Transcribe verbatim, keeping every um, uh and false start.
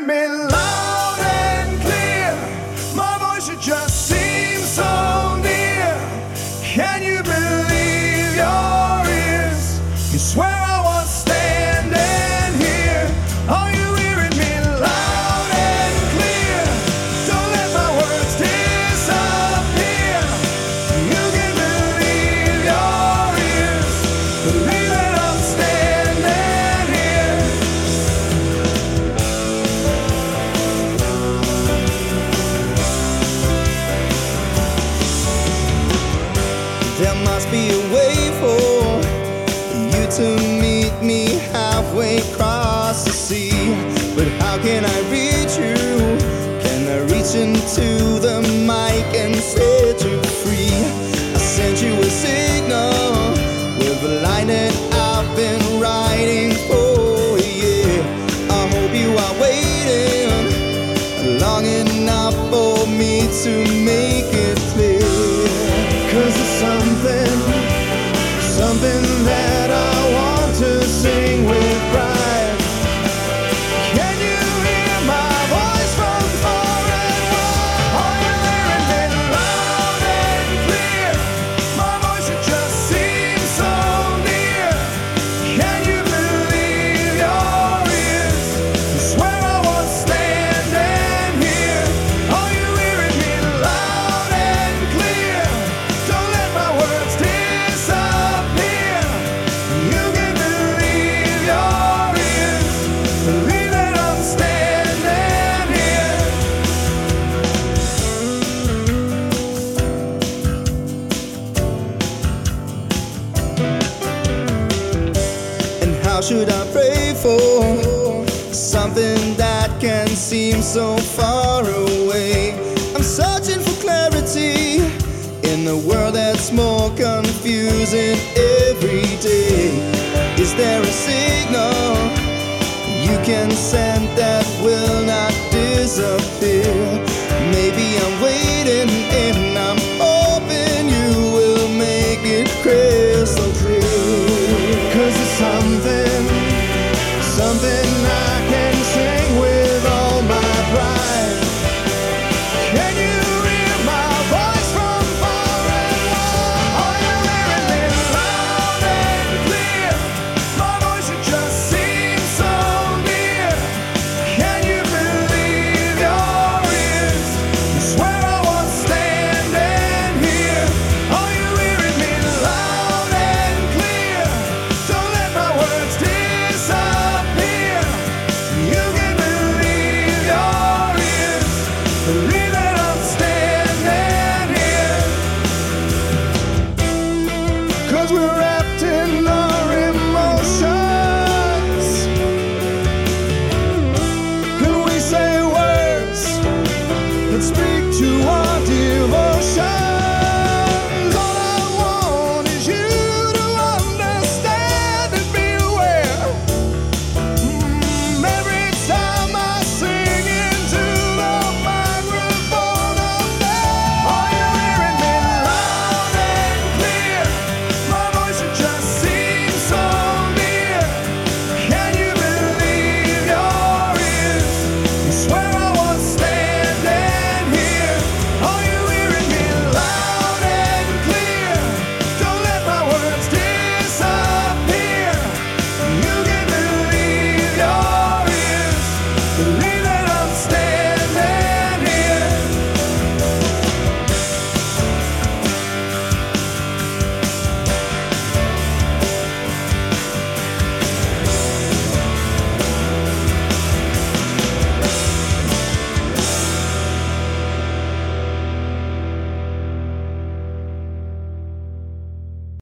hearing me loud and clear? My voice, it just seems so near. Can you believe your ears? You swear I was standing here. Are you hearing me loud and clear? Don't let my words disappear. You can believe your ears. Believe that I'm standing here. There must be a way for you to meet me halfway across the sea. But how can I reach you? Can I reach into the mic and set you free? I sent you a signal with a line that I've been writing for, yeah. I hope you are waiting long enough for me to make it clear. 'Cause there's something, something that I want to sing with pride. Can you hear my voice from far and wide? Are you hearing me loud and clear? My voice, it just seems so near. Can you believe your ears? You swear I was standing here. Are you hearing me loud and clear? Don't let my words disappear. You can believe your ears. Believe that I'm standing here. And how should I pray for something that can seem so far away? I'm searching for clarity in a world that's more confusing every day. Is there a signal you can send?